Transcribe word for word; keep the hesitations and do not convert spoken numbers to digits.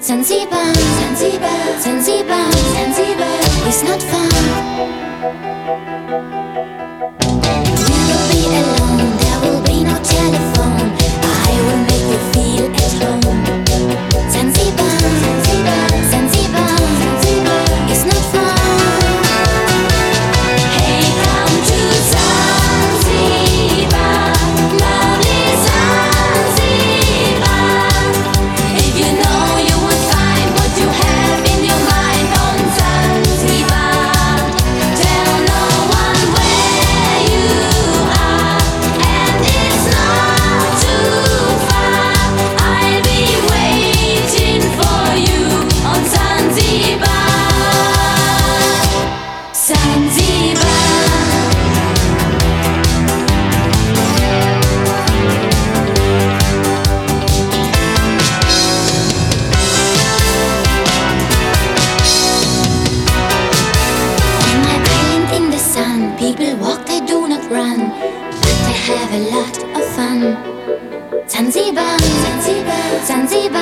Zanzibar, Zanzibar, Zanzibar, Zanzibar is not far. We will be alone, there will be no telephone. I will make you feel at home. Zanzibar, Zanzibar, Zanzibar, Zanzibar is not far. Hey, come to Zanzibar, lovely Zanzibar. If you know you would find what you have in your mind on Zanzibar. Tell no one where you are, and it's not too far. I'll be waiting for you on Zanzibar. Zanzibar. On my island in the sun, people walk, they do not run, but they have a lot of fun. Zanzibar, Zanzibar, Zanzibar.